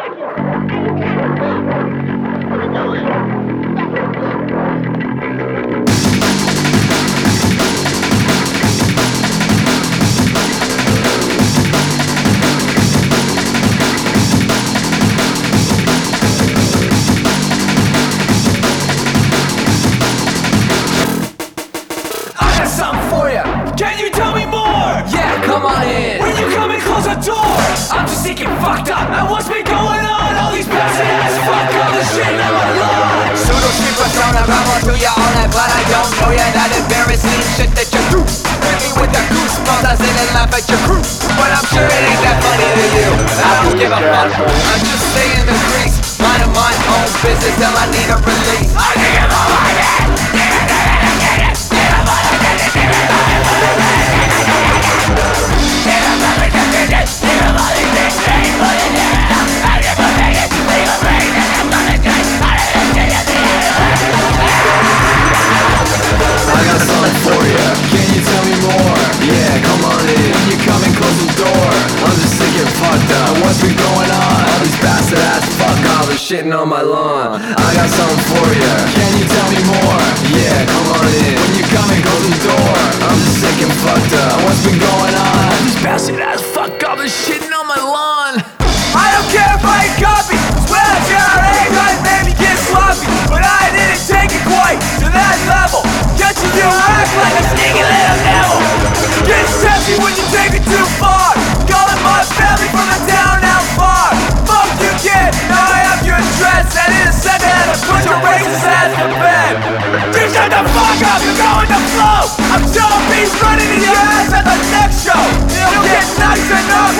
Can you tell me more? Yeah, come on in. When you come and close the door, I'm just thinking fucked up. and what's been going on? All these bastard ass fuck all the shit on my lawn. Pseudo street persona, ramble to you all night, but I don't know you. That embarrassing shit that you do. Hit me with the goosebumps, I sit and laugh at your crew. But I'm sure it ain't that funny to you. I don't give a fuck. I'm just staying the grease, minding my own business till I need a release. I think I'm all like it. I got something for ya. Can you tell me more? Yeah, come on in. When you come and close the door, I'm just sick and fucked up. What's been going on? All these bastard ass fuck all the shitting on my lawn. I got something for ya. Can you tell me more? Yeah, come on in. When you come and close the door, I'm just sick and fucked up. What's been going on? All these bastard ass fuck all the shitting on my lawn. I don't care if I ain't copy. Swear that JRA might made me get sloppy, but I didn't take it quite to that level. Get you act like a sneaky little devil. Get testy when you take it too far. Calling my family from the town out far. Fuck you, kid. Now I have your address, and in a second I put your racist ass to bed. Just shut the fuck up. You're going to flow. I'm showing beats running in your ass at the next show. You'll get nice enough.